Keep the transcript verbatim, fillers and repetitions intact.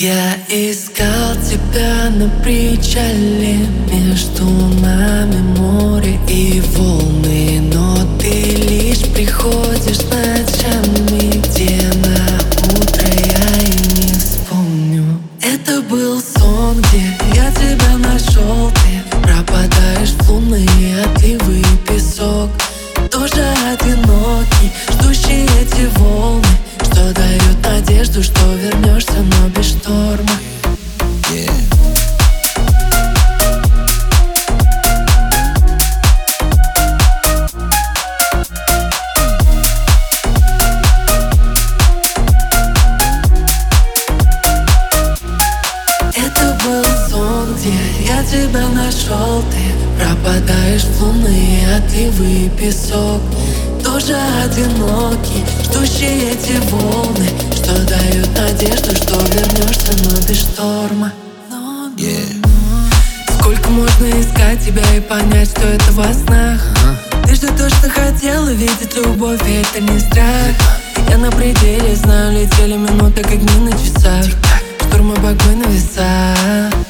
Я искал тебя на причале, между нами море и волны, но ты лишь приходишь ночами, где на утро я и не вспомню. Это был сон, где я тебя нашел, ты пропадаешь в лунные отливы и песок. Тоже одинокий, ждущий эти волны, что дают надежду, что вернешься, но без шторма. Yeah. Это был сон, где я тебя нашел, ты пропадаешь в лунные отливы и песок. Тоже одинокий, ждущий эти волны, что дают надежду, что вернешься, но без шторма. Yeah. Сколько можно искать тебя и понять, что это во снах? uh-huh. Ты же точно хотела видеть любовь, и это не страх. Я на пределе, знаю, летели минуты, как дни на часах. Штурм и богой на весах.